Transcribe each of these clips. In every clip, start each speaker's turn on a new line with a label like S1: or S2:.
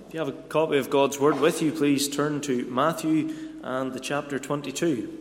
S1: If you have a copy of God's Word with you, please turn to Matthew and the chapter 22.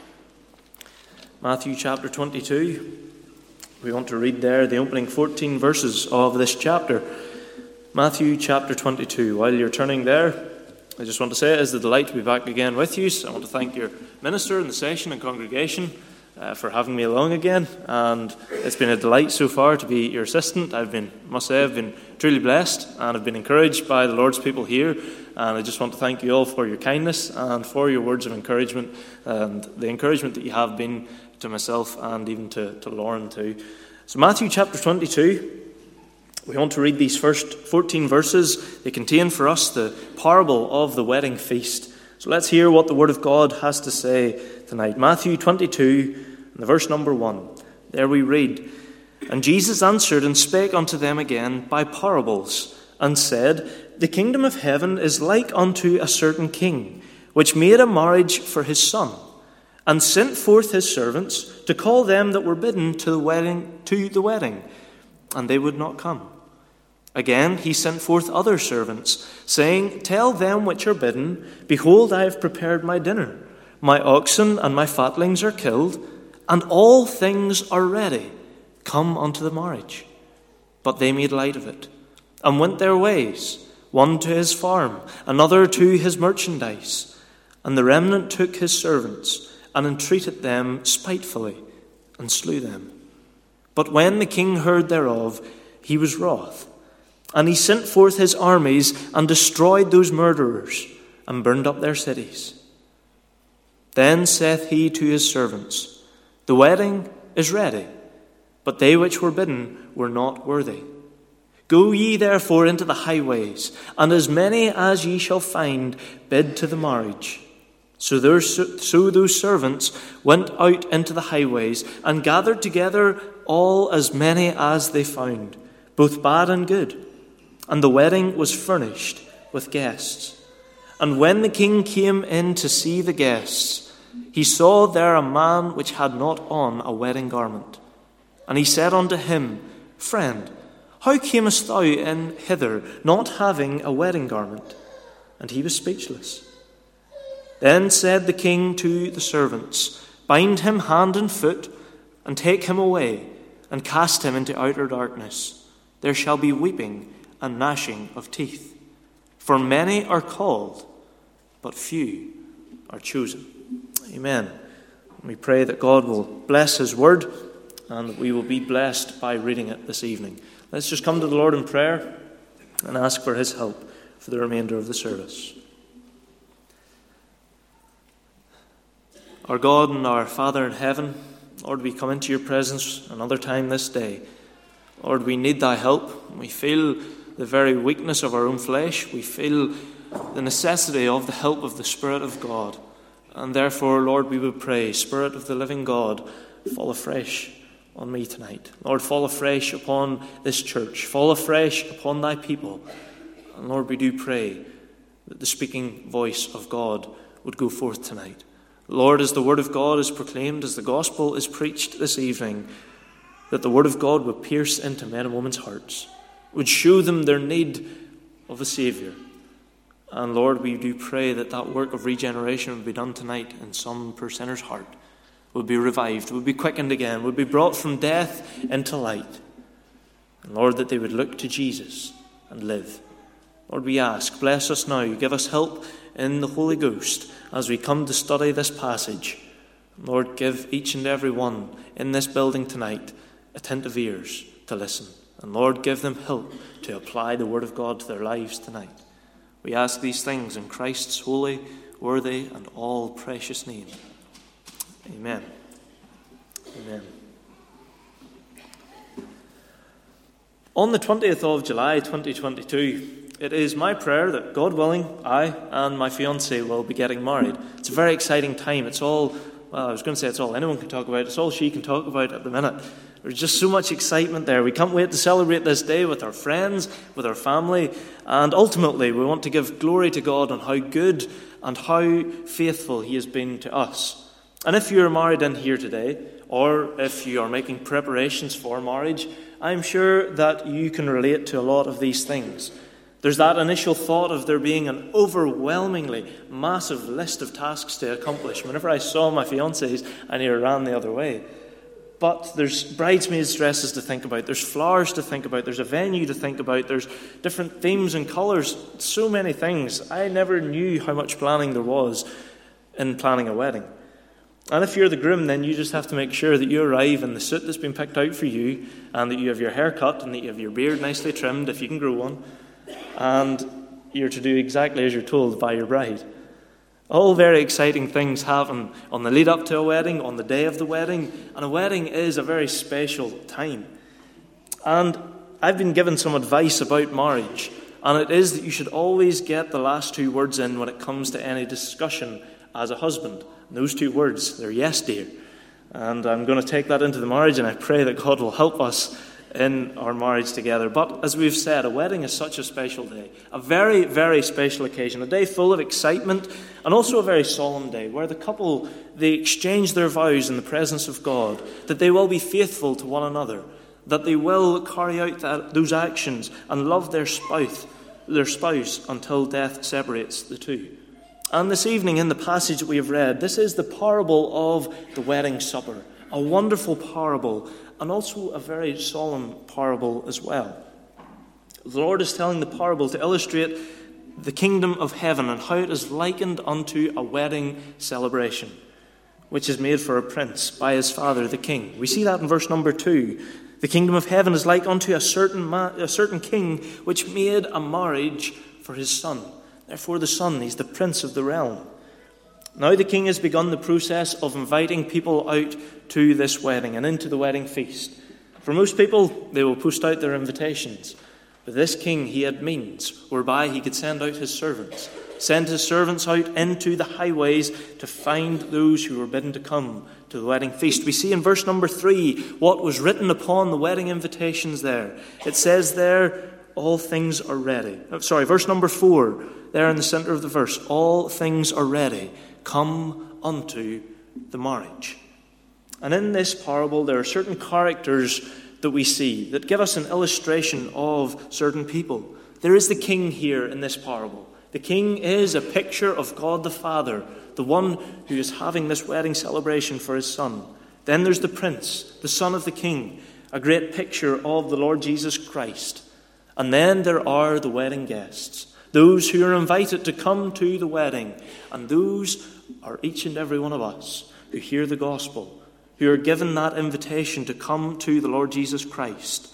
S1: Matthew chapter 22. We want to read there the opening 14 verses of this chapter. Matthew chapter 22. While you're turning there, I just want to say it is a delight to be back again with you. So I want to thank your minister and the session and congregation for having me along again. And it's been a delight so far to be your assistant. I've been truly blessed, and I've been encouraged by the Lord's people here. And I just want to thank you all for your kindness and for your words of encouragement, and the encouragement that you have been to myself and even to Lauren too. So Matthew chapter 22, we want to read these first 14 verses. They contain for us the parable of the wedding feast. So let's hear what the Word of God has to say tonight. Matthew 22, and the verse number 1. There we read, "And Jesus answered and spake unto them again by parables, and said, The kingdom of heaven is like unto a certain king, which made a marriage for his son, and sent forth his servants to call them that were bidden to the wedding, and they would not come. Again he sent forth other servants, saying, Tell them which are bidden, Behold, I have prepared my dinner. My oxen and my fatlings are killed, and all things are ready. Come unto the marriage. But they made light of it, and went their ways, one to his farm, another to his merchandise. And the remnant took his servants, and entreated them spitefully, and slew them. But when the king heard thereof, he was wroth. And he sent forth his armies, and destroyed those murderers, and burned up their cities. Then saith he to his servants, The wedding is ready, but they which were bidden were not worthy. Go ye therefore into the highways, and as many as ye shall find, bid to the marriage. So those servants went out into the highways, and gathered together all as many as they found, both bad and good. And the wedding was furnished with guests. And when the king came in to see the guests, he saw there a man which had not on a wedding garment. And he said unto him, Friend, how camest thou in hither, not having a wedding garment? And he was speechless. Then said the king to the servants, Bind him hand and foot, and take him away, and cast him into outer darkness. There shall be weeping and gnashing of teeth. For many are called, but few are chosen." Amen. We pray that God will bless his word, and that we will be blessed by reading it this evening. Let's just come to the Lord in prayer and ask for his help for the remainder of the service. Our God and our Father in heaven, Lord, we come into your presence another time this day. Lord, we need thy help. We feel the very weakness of our own flesh. We feel the necessity of the help of the Spirit of God. And therefore, Lord, we would pray, Spirit of the living God, fall afresh on me tonight. Lord, fall afresh upon this church. Fall afresh upon thy people. And Lord, we do pray that the speaking voice of God would go forth tonight. Lord, as the word of God is proclaimed, as the gospel is preached this evening, that the word of God would pierce into men and women's hearts, would show them their need of a Saviour. And Lord, we do pray that that work of regeneration would be done tonight in some poor sinner's heart, would be revived, would be quickened again, would be brought from death into light. And Lord, that they would look to Jesus and live. Lord, we ask, bless us now, give us help in the Holy Ghost as we come to study this passage. Lord, give each and every one in this building tonight attentive ears to listen. And Lord, give them help to apply the word of God to their lives tonight. We ask these things in Christ's holy, worthy, and all precious name. Amen. Amen. On the 20th of July 2022, it is my prayer that, God willing, I and my fiancée will be getting married. It's a very exciting time. It's all anyone can talk about. It's all she can talk about at the minute. There's just so much excitement there. We can't wait to celebrate this day with our friends, with our family, and ultimately we want to give glory to God on how good and how faithful he has been to us. And if you're married in here today, or if you are making preparations for marriage, I'm sure that you can relate to a lot of these things. There's that initial thought of there being an overwhelmingly massive list of tasks to accomplish. Whenever I saw my fiancés, I nearly ran the other way. But there's bridesmaids' dresses to think about. There's flowers to think about. There's a venue to think about. There's different themes and colours. So many things. I never knew how much planning there was in planning a wedding. And if you're the groom, then you just have to make sure that you arrive in the suit that's been picked out for you, and that you have your hair cut, and that you have your beard nicely trimmed, if you can grow one, and you're to do exactly as you're told by your bride. All very exciting things happen on the lead up to a wedding, on the day of the wedding, and a wedding is a very special time. And I've been given some advice about marriage, and it is that you should always get the last two words in when it comes to any discussion as a husband. And those two words, they're yes, dear. And I'm going to take that into the marriage, and I pray that God will help us in our marriage together. But as we've said, a wedding is such a special day, a very, very special occasion, a day full of excitement, and also a very solemn day where the couple, they exchange their vows in the presence of God, that they will be faithful to one another, that they will carry out those actions and love their spouse until death separates the two. And this evening in the passage that we have read, this is the parable of the wedding supper, a wonderful parable, and also a very solemn parable as well. The Lord is telling the parable to illustrate the kingdom of heaven and how it is likened unto a wedding celebration, which is made for a prince by his father, the king. We see that in verse number 2. The kingdom of heaven is like unto a certain king which made a marriage for his son. Therefore the son, he's the prince of the realm. Now the king has begun the process of inviting people out to this wedding and into the wedding feast. For most people, they will post out their invitations. But this king, he had means whereby he could send out his servants out into the highways to find those who were bidden to come to the wedding feast. We see in verse number 3 what was written upon the wedding invitations there. It says there, all things are ready. Verse number 4, there in the center of the verse, all things are ready. Come unto the marriage. And in this parable, there are certain characters that we see that give us an illustration of certain people. There is the king here in this parable. The king is a picture of God the Father, the one who is having this wedding celebration for his son. Then there's the prince, the son of the king, a great picture of the Lord Jesus Christ. And then there are the wedding guests, those who are invited to come to the wedding. And those are each and every one of us who hear the gospel, who are given that invitation to come to the Lord Jesus Christ.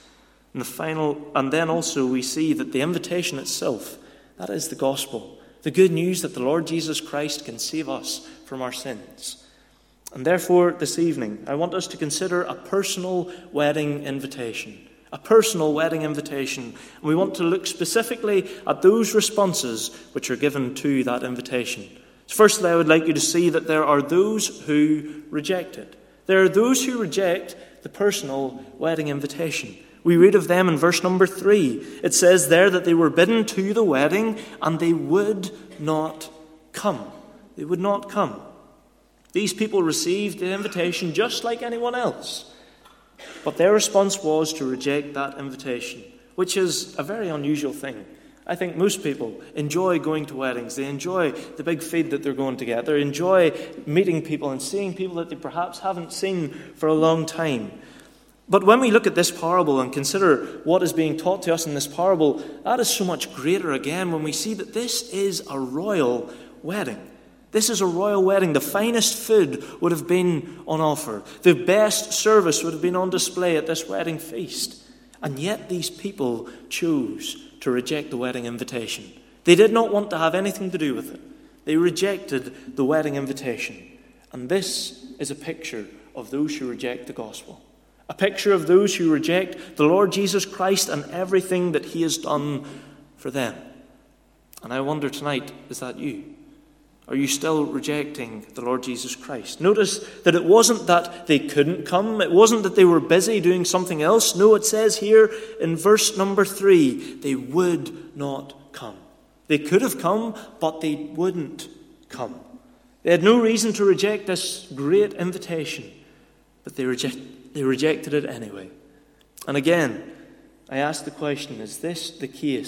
S1: And then also we see that the invitation itself, that is the gospel, the good news that the Lord Jesus Christ can save us from our sins. And therefore, this evening, I want us to consider a personal wedding invitation. A personal wedding invitation. And we want to look specifically at those responses which are given to that invitation. So firstly, I would like you to see that there are those who reject it. There are those who reject the personal wedding invitation. We read of them in verse number 3. It says there that they were bidden to the wedding and they would not come. They would not come. These people received the invitation just like anyone else. But their response was to reject that invitation, which is a very unusual thing. I think most people enjoy going to weddings. They enjoy the big feed that they're going to get. They enjoy meeting people and seeing people that they perhaps haven't seen for a long time. But when we look at this parable and consider what is being taught to us in this parable, that is so much greater again when we see that this is a royal wedding. This is a royal wedding. The finest food would have been on offer. The best service would have been on display at this wedding feast. And yet these people chose to reject the wedding invitation. They did not want to have anything to do with it. They rejected the wedding invitation. And this is a picture of those who reject the gospel. A picture of those who reject the Lord Jesus Christ and everything that he has done for them. And I wonder tonight, is that you? Are you still rejecting the Lord Jesus Christ? Notice that it wasn't that they couldn't come. It wasn't that they were busy doing something else. No, it says here in verse number 3, they would not come. They could have come, but they wouldn't come. They had no reason to reject this great invitation, but they rejected it anyway. And again, I ask the question, is this the case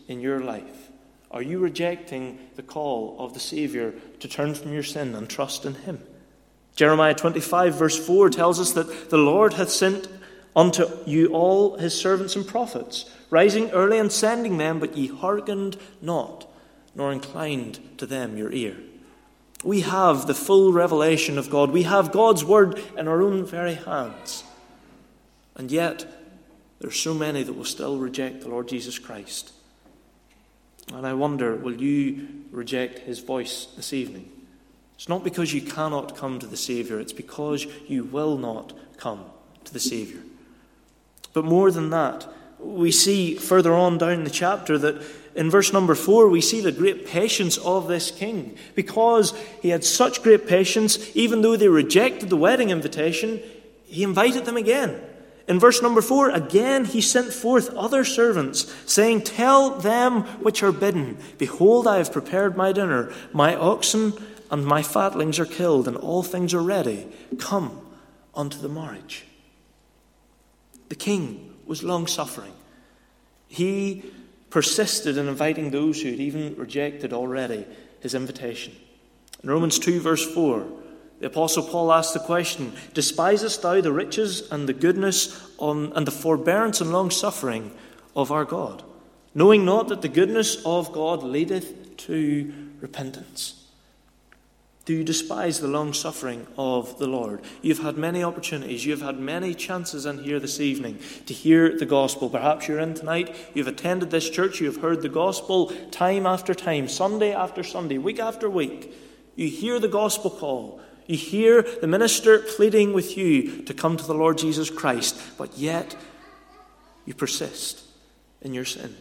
S1: in your life? Are you rejecting the call of the Savior to turn from your sin and trust in him? Jeremiah 25 verse 4 tells us that the Lord hath sent unto you all his servants and prophets, rising early and sending them, but ye hearkened not, nor inclined to them your ear. We have the full revelation of God. We have God's word in our own very hands. And yet, there are so many that will still reject the Lord Jesus Christ. And I wonder, will you reject his voice this evening? It's not because you cannot come to the Savior. It's because you will not come to the Savior. But more than that, we see further on down the chapter that in verse number 4, we see the great patience of this king. Because he had such great patience, even though they rejected the wedding invitation, he invited them again. In verse number 4, again he sent forth other servants, saying, Tell them which are bidden, Behold, I have prepared my dinner. My oxen and my fatlings are killed, and all things are ready. Come unto the marriage. The king was long-suffering. He persisted in inviting those who had even rejected already his invitation. In Romans 2 verse 4, the Apostle Paul asked the question, Despisest thou the riches and the goodness and the forbearance and long-suffering of our God, knowing not that the goodness of God leadeth to repentance? Do you despise the long-suffering of the Lord? You've had many opportunities. You've had many chances in here this evening to hear the gospel. Perhaps you're in tonight. You've attended this church. You've heard the gospel time after time, Sunday after Sunday, week after week. You hear the gospel call. You hear the minister pleading with you to come to the Lord Jesus Christ. But yet, you persist in your sin.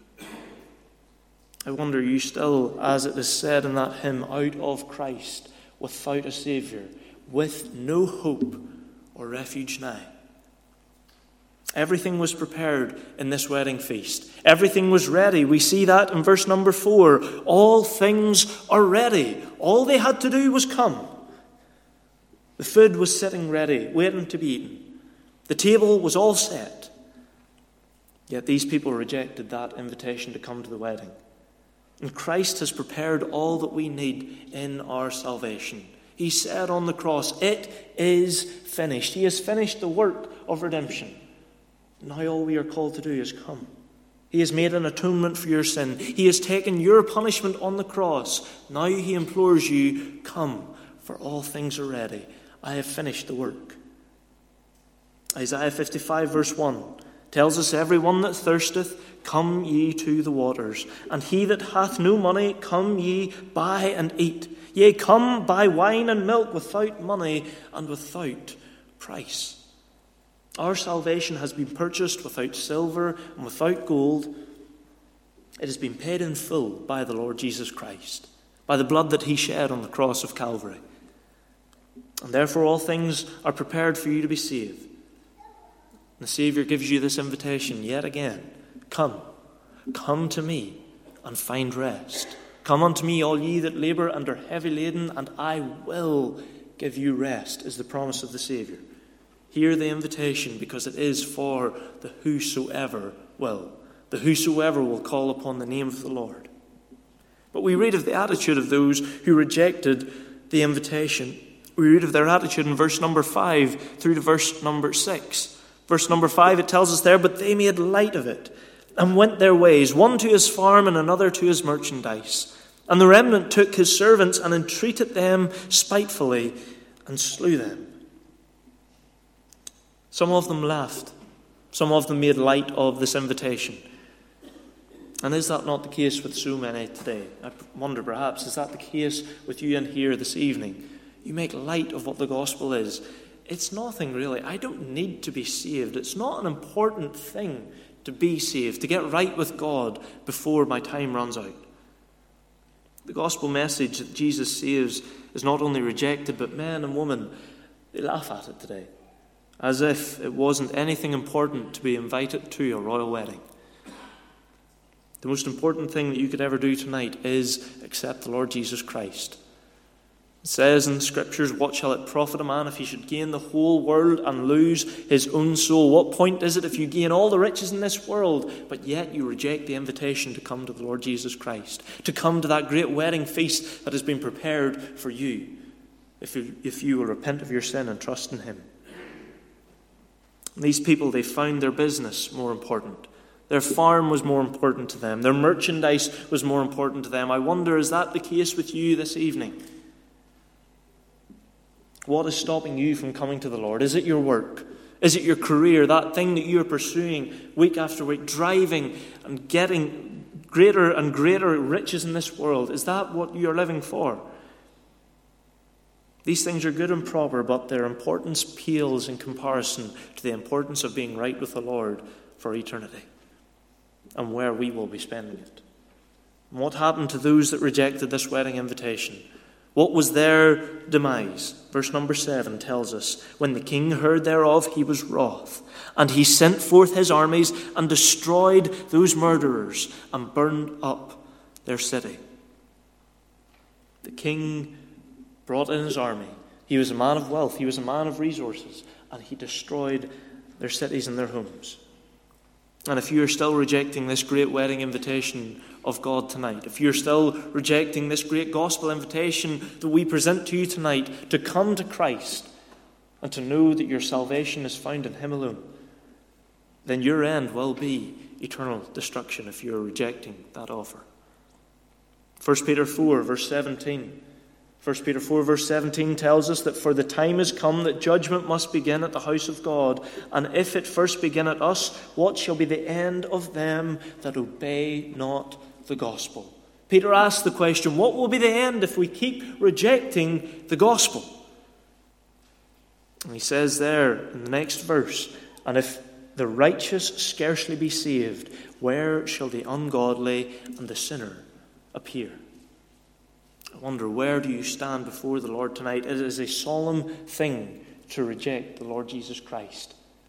S1: I wonder, you still, as it is said in that hymn, out of Christ, without a Saviour, with no hope or refuge nigh. Everything was prepared in this wedding feast. Everything was ready. We see that in verse number 4. All things are ready. All they had to do was come. The food was sitting ready, waiting to be eaten. The table was all set. Yet these people rejected that invitation to come to the wedding. And Christ has prepared all that we need in our salvation. He said on the cross, It is finished. He has finished the work of redemption. Now all we are called to do is come. He has made an atonement for your sin. He has taken your punishment on the cross. Now he implores you, come, for all things are ready. I have finished the work. Isaiah 55 verse 1 tells us, Everyone that thirsteth, come ye to the waters. And he that hath no money, come ye, buy and eat. Yea, come, buy wine and milk without money and without price. Our salvation has been purchased without silver and without gold. It has been paid in full by the Lord Jesus Christ, by the blood that he shed on the cross of Calvary. And therefore all things are prepared for you to be saved. The Saviour gives you this invitation yet again. Come to me and find rest. Come unto me, all ye that labour and are heavy laden, and I will give you rest, is the promise of the Saviour. Hear the invitation, because it is for the whosoever will. The whosoever will call upon the name of the Lord. But we read of the attitude of those who rejected the invitation. We read of their attitude in verse number 5 through to verse number 6. Verse number 5, it tells us there, But they made light of it, and went their ways, one to his farm and another to his merchandise. And the remnant took his servants and entreated them spitefully and slew them. Some of them laughed. Some of them made light of this invitation. And is that not the case with so many today? I wonder, perhaps, is that the case with you in here this evening? You make light of what the gospel is. It's nothing really. I don't need to be saved. It's not an important thing to be saved, to get right with God before my time runs out. The gospel message that Jesus saves is not only rejected, but men and women, they laugh at it today, as if it wasn't anything important to be invited to a royal wedding. The most important thing that you could ever do tonight is accept the Lord Jesus Christ. It says in the Scriptures, what shall it profit a man if he should gain the whole world and lose his own soul? What point is it if you gain all the riches in this world, but yet you reject the invitation to come to the Lord Jesus Christ, to come to that great wedding feast that has been prepared for you, if you will repent of your sin and trust in him? These people, they found their business more important. Their farm was more important to them. Their merchandise was more important to them. I wonder, is that the case with you this evening? What is stopping you from coming to the Lord? Is it your work? Is it your career, that thing that you are pursuing week after week, driving and getting greater and greater riches in this world? Is that what you are living for? These things are good and proper, but their importance pales in comparison to the importance of being right with the Lord for eternity and where we will be spending it. And what happened to those that rejected this wedding invitation? What was their demise? Verse number 7 tells us, when the king heard thereof, he was wroth, and he sent forth his armies and destroyed those murderers and burned up their city. The king brought in his army. He was a man of wealth. He was a man of resources, and he destroyed their cities and their homes. And if you are still rejecting this great wedding invitation of God tonight, if you're still rejecting this great gospel invitation that we present to you tonight, to come to Christ and to know that your salvation is found in him alone, then your end will be eternal destruction if you're rejecting that offer. 1 Peter 4, verse 17. 1 Peter 4 verse 17 tells us that for the time is come that judgment must begin at the house of God. And if it first begin at us, what shall be the end of them that obey not the gospel? Peter asks the question, what will be the end if we keep rejecting the gospel? And he says there in the next verse, and if the righteous scarcely be saved, where shall the ungodly and the sinner appear? I wonder, where do you stand before the Lord tonight? It is a solemn thing to reject the Lord Jesus Christ.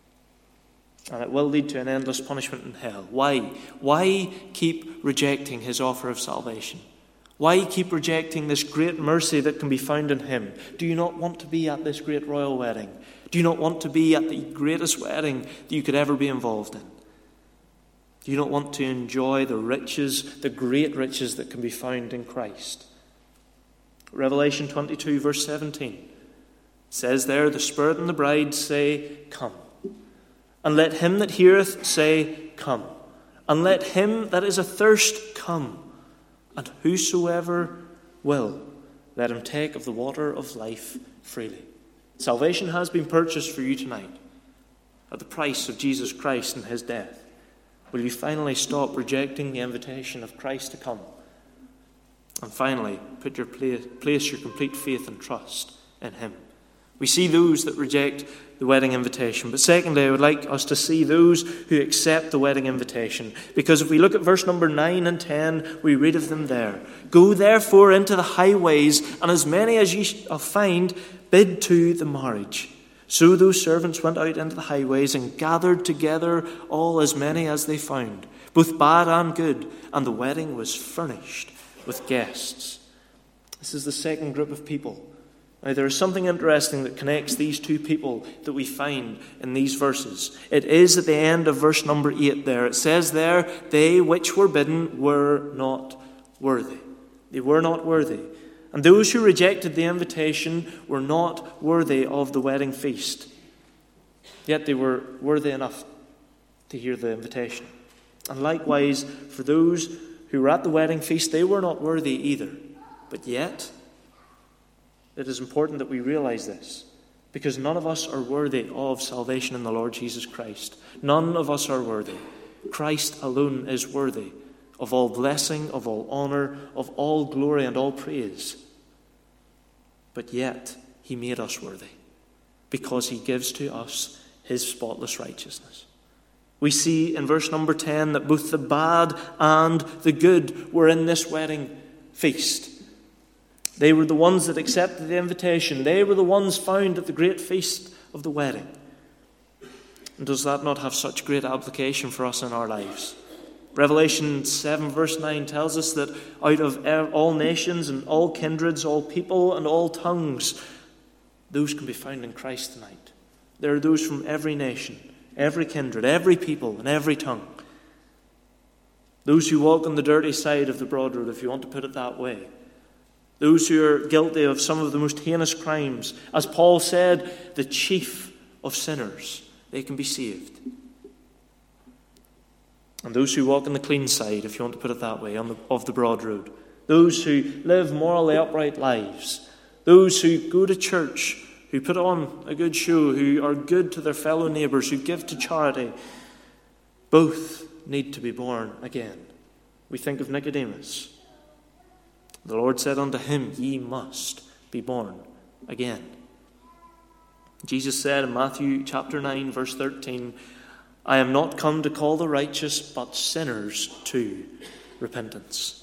S1: And it will lead to an endless punishment in hell. Why? Why keep rejecting his offer of salvation? Why keep rejecting this great mercy that can be found in him? Do you not want to be at this great royal wedding? Do you not want to be at the greatest wedding that you could ever be involved in? Do you not want to enjoy the riches, the great riches that can be found in Christ? Revelation 22 verse 17 says there, the Spirit and the bride say, come. And let him that heareth say, come. And let him that is athirst come. And whosoever will, let him take of the water of life freely. Salvation has been purchased for you tonight at the price of Jesus Christ and his death. Will you finally stop rejecting the invitation of Christ to come? And finally, place your complete faith and trust in him. We see those that reject the wedding invitation. But secondly, I would like us to see those who accept the wedding invitation. Because if we look at verse number 9 and 10, we read of them there. Go therefore into the highways, and as many as ye shall find, bid to the marriage. So those servants went out into the highways and gathered together all as many as they found, both bad and good, and the wedding was furnished with guests. This is the second group of people. Now, there is something interesting that connects these two people that we find in these verses. It is at the end of verse number 8 there. It says there, they which were bidden were not worthy. They were not worthy. And those who rejected the invitation were not worthy of the wedding feast. Yet they were worthy enough to hear the invitation. And likewise, for those who were at the wedding feast, they were not worthy either. But yet, it is important that we realize this, because none of us are worthy of salvation in the Lord Jesus Christ. None of us are worthy. Christ alone is worthy of all blessing, of all honor, of all glory and all praise. But yet, he made us worthy, because he gives to us his spotless righteousness. We see in verse number 10 that both the bad and the good were in this wedding feast. They were the ones that accepted the invitation. They were the ones found at the great feast of the wedding. And does that not have such great application for us in our lives? Revelation 7 verse 9 tells us that out of all nations and all kindreds, all people and all tongues, those can be found in Christ tonight. There are those from every nation, every kindred, every people and every tongue. Those who walk on the dirty side of the broad road, if you want to put it that way. Those who are guilty of some of the most heinous crimes. As Paul said, the chief of sinners, they can be saved. And those who walk on the clean side, if you want to put it that way, of the broad road. Those who live morally upright lives. Those who go to church, who put on a good show, who are good to their fellow neighbours, who give to charity. Both need to be born again. We think of Nicodemus. The Lord said unto him, ye must be born again. Jesus said in Matthew chapter 9, verse 13, I am not come to call the righteous, but sinners to repentance.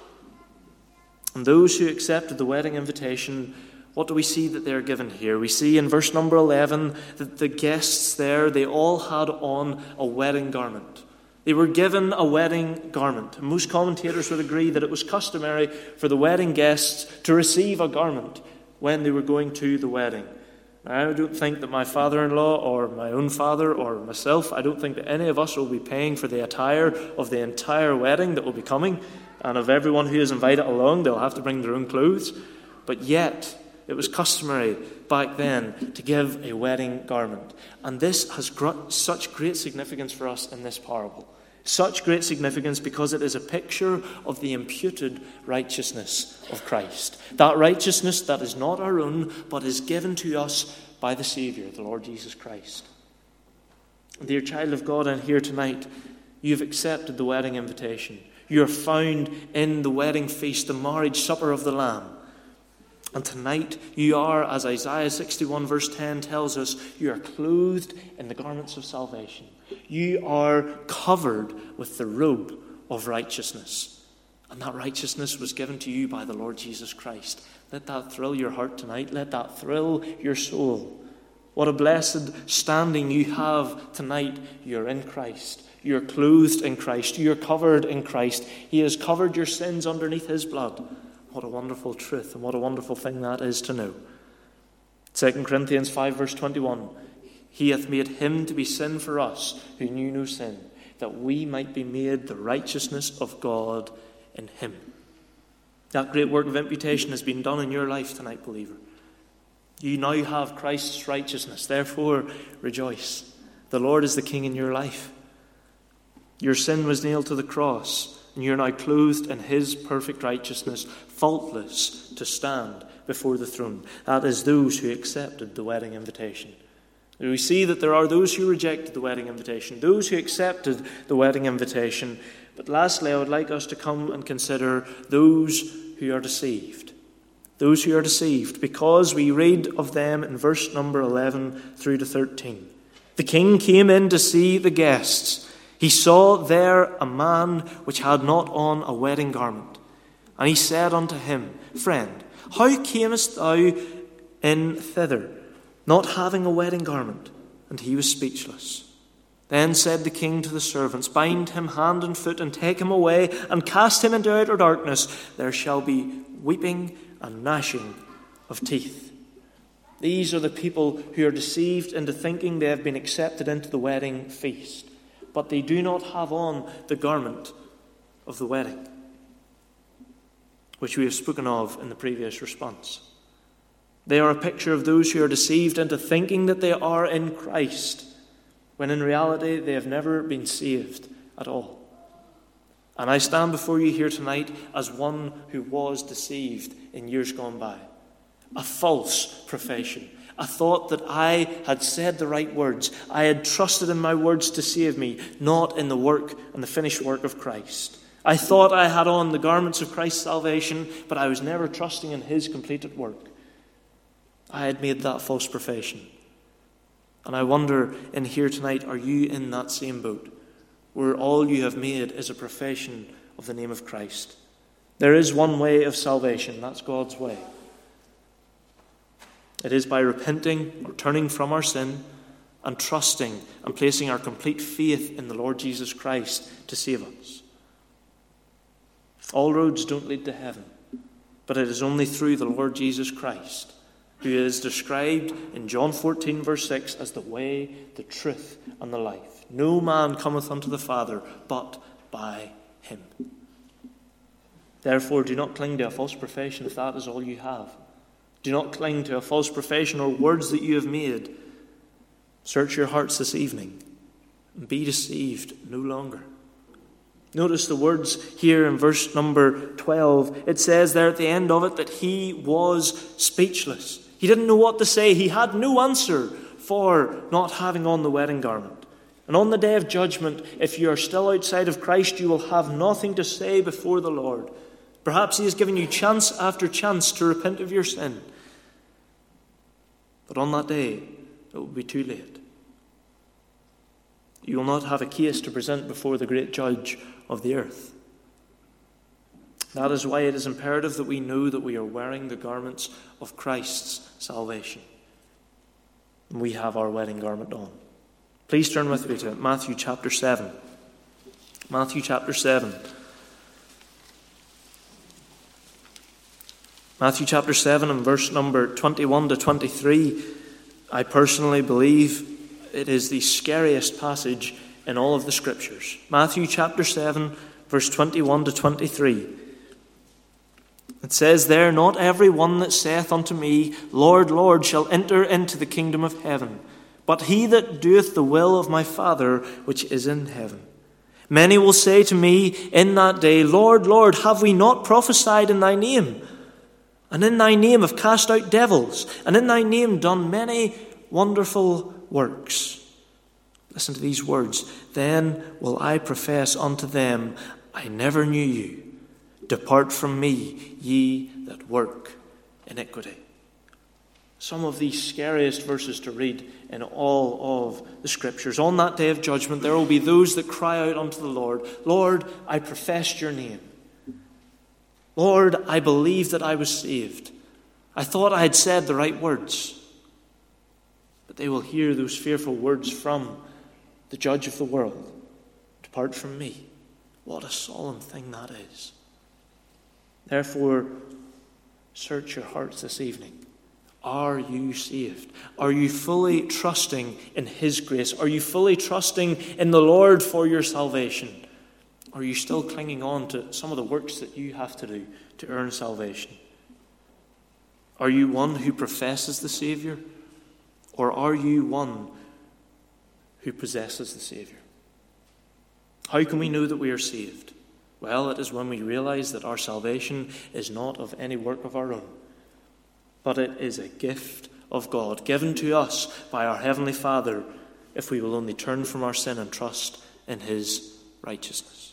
S1: And those who accepted the wedding invitation, what do we see that they are given here? We see in verse number 11 that the guests there, they all had on a wedding garment. They were given a wedding garment. And most commentators would agree that it was customary for the wedding guests to receive a garment when they were going to the wedding. Now, I don't think that my father-in-law or my own father or myself, I don't think that any of us will be paying for the attire of the entire wedding that will be coming. And of everyone who is invited along, they'll have to bring their own clothes. But yet, it was customary back then to give a wedding garment. And this has such great significance for us in this parable. Such great significance because it is a picture of the imputed righteousness of Christ. That righteousness that is not our own, but is given to us by the Saviour, the Lord Jesus Christ. Dear child of God, in here tonight, you've accepted the wedding invitation. You are found in the wedding feast, the marriage supper of the Lamb. And tonight you are, as Isaiah 61 verse 10 tells us, you are clothed in the garments of salvation. You are covered with the robe of righteousness. And that righteousness was given to you by the Lord Jesus Christ. Let that thrill your heart tonight. Let that thrill your soul. What a blessed standing you have tonight. You're in Christ. You're clothed in Christ. You're covered in Christ. He has covered your sins underneath his blood. What a wonderful truth and what a wonderful thing that is to know. 2 Corinthians 5 verse 21. He hath made him to be sin for us who knew no sin, that we might be made the righteousness of God in him. That great work of imputation has been done in your life tonight, believer. You now have Christ's righteousness. Therefore, rejoice. The Lord is the King in your life. Your sin was nailed to the cross, and you're now clothed in his perfect righteousness, faultless to stand before the throne. That is those who accepted the wedding invitation. We see that there are those who rejected the wedding invitation, those who accepted the wedding invitation. But lastly, I would like us to come and consider those who are deceived. Those who are deceived, because we read of them in verse number 11 through to 13. The king came in to see the guests. He saw there a man which had not on a wedding garment. And he said unto him, Friend, how camest thou in thither, not having a wedding garment? And he was speechless. Then said the king to the servants, Bind him hand and foot, and take him away, and cast him into outer darkness. There shall be weeping and gnashing of teeth. These are the people who are deceived into thinking they have been accepted into the wedding feast. But they do not have on the garment of the wedding, which we have spoken of in the previous response. They are a picture of those who are deceived into thinking that they are in Christ, when in reality they have never been saved at all. And I stand before you here tonight as one who was deceived in years gone by. A false profession. I thought that I had said the right words. I had trusted in my words to save me, not in the work and the finished work of Christ. I thought I had on the garments of Christ's salvation, but I was never trusting in his completed work. I had made that false profession. And I wonder in here tonight, are you in that same boat, where all you have made is a profession of the name of Christ? There is one way of salvation. That's God's way. It is by repenting or turning from our sin and trusting and placing our complete faith in the Lord Jesus Christ to save us. All roads don't lead to heaven, but it is only through the Lord Jesus Christ, who is described in John 14, verse 6, as the way, the truth, and the life. No man cometh unto the Father but by him. Therefore, do not cling to a false profession if that is all you have. Do not cling to a false profession or words that you have made. Search your hearts this evening and be deceived no longer. Notice the words here in verse number 12. It says there at the end of it that he was speechless. He didn't know what to say. He had no answer for not having on the wedding garment. And on the day of judgment, if you are still outside of Christ, you will have nothing to say before the Lord. Perhaps he has given you chance after chance to repent of your sin. But on that day, it will be too late. You will not have a case to present before the great judge of the earth. That is why it is imperative that we know that we are wearing the garments of Christ's salvation. And we have our wedding garment on. Please turn with me to Matthew chapter 7. Matthew chapter 7. Matthew chapter 7 and verse number 21 to 23. I personally believe it is the scariest passage in all of the Scriptures. Matthew chapter 7, verse 21 to 23. It says there, "Not every one that saith unto me, Lord, Lord, shall enter into the kingdom of heaven, but he that doeth the will of my Father which is in heaven. Many will say to me in that day, Lord, Lord, have we not prophesied in thy name? And in thy name have cast out devils, and in thy name done many wonderful works." Listen to these words. "Then will I profess unto them, I never knew you. Depart from me, ye that work iniquity." Some of the scariest verses to read in all of the Scriptures. On that day of judgment, there will be those that cry out unto the Lord, "Lord, I professed your name. Lord, I believed that I was saved. I thought I had said the right words." But they will hear those fearful words from the judge of the world. "Depart from me." What a solemn thing that is. Therefore, search your hearts this evening. Are you saved? Are you fully trusting in his grace? Are you fully trusting in the Lord for your salvation? Are you still clinging on to some of the works that you have to do to earn salvation? Are you one who professes the Savior? Or are you one who possesses the Savior? How can we know that we are saved? Well, it is when we realize that our salvation is not of any work of our own, but it is a gift of God given to us by our Heavenly Father if we will only turn from our sin and trust in his righteousness.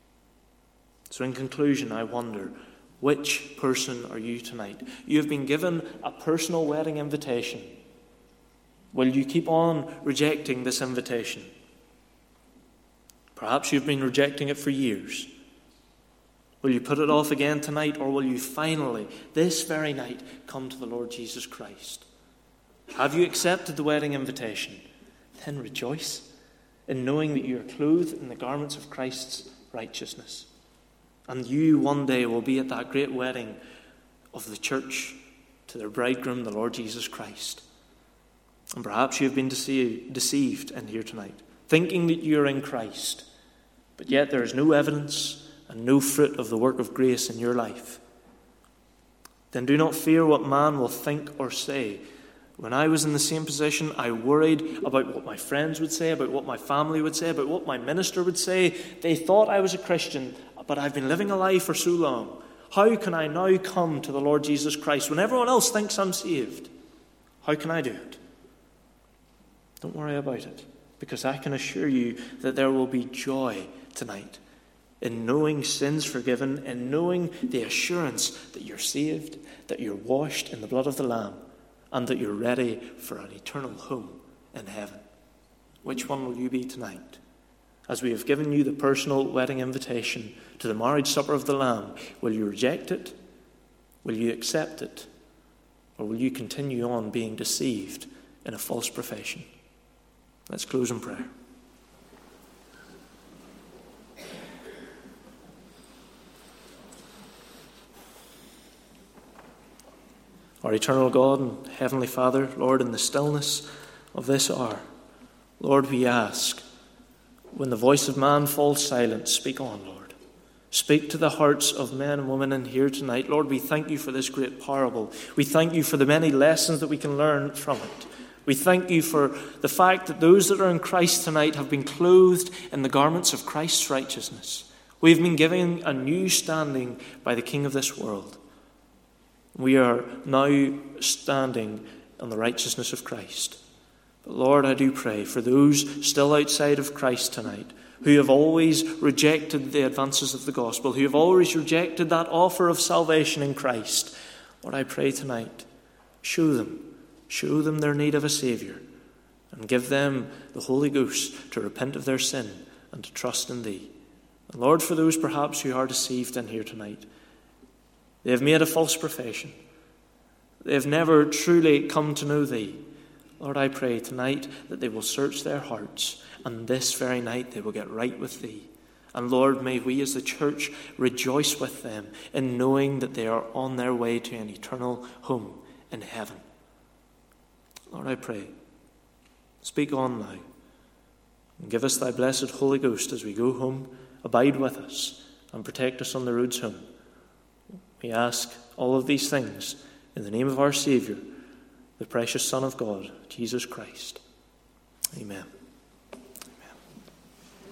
S1: So in conclusion, I wonder, which person are you tonight? You have been given a personal wedding invitation. Will you keep on rejecting this invitation? Perhaps you've been rejecting it for years. Will you put it off again tonight, or will you finally, this very night, come to the Lord Jesus Christ? Have you accepted the wedding invitation? Then rejoice in knowing that you are clothed in the garments of Christ's righteousness. And you one day will be at that great wedding of the church to their bridegroom, the Lord Jesus Christ. And perhaps you have been deceived in here tonight, thinking that you are in Christ, but yet there is no evidence and no fruit of the work of grace in your life. Then do not fear what man will think or say. When I was in the same position, I worried about what my friends would say, about what my family would say, about what my minister would say. They thought I was a Christian, but I've been living a lie for so long. How can I now come to the Lord Jesus Christ when everyone else thinks I'm saved? How can I do it? Don't worry about it, because I can assure you that there will be joy tonight in knowing sins forgiven, in knowing the assurance that you're saved, that you're washed in the blood of the Lamb, and that you're ready for an eternal home in heaven. Which one will you be tonight? As we have given you the personal wedding invitation to the marriage supper of the Lamb, will you reject it? Will you accept it? Or will you continue on being deceived in a false profession? Let's close in prayer. Our eternal God and Heavenly Father, Lord, in the stillness of this hour, Lord, we ask, when the voice of man falls silent, speak on, Lord. Speak to the hearts of men and women in here tonight. Lord, we thank you for this great parable. We thank you for the many lessons that we can learn from it. We thank you for the fact that those that are in Christ tonight have been clothed in the garments of Christ's righteousness. We have been given a new standing by the King of this world. We are now standing on the righteousness of Christ. But Lord, I do pray for those still outside of Christ tonight, who have always rejected the advances of the gospel, who have always rejected that offer of salvation in Christ. Lord, I pray tonight, show them their need of a Saviour, and give them the Holy Ghost to repent of their sin and to trust in Thee. And Lord, for those perhaps who are deceived in here tonight, they have made a false profession. They have never truly come to know Thee. Lord, I pray tonight that they will search their hearts, and this very night they will get right with Thee. And Lord, may we as the church rejoice with them in knowing that they are on their way to an eternal home in heaven. Lord, I pray, speak on now, and give us Thy blessed Holy Ghost as we go home. Abide with us and protect us on the roads home. We ask all of these things in the name of our Saviour, the precious Son of God, Jesus Christ. Amen.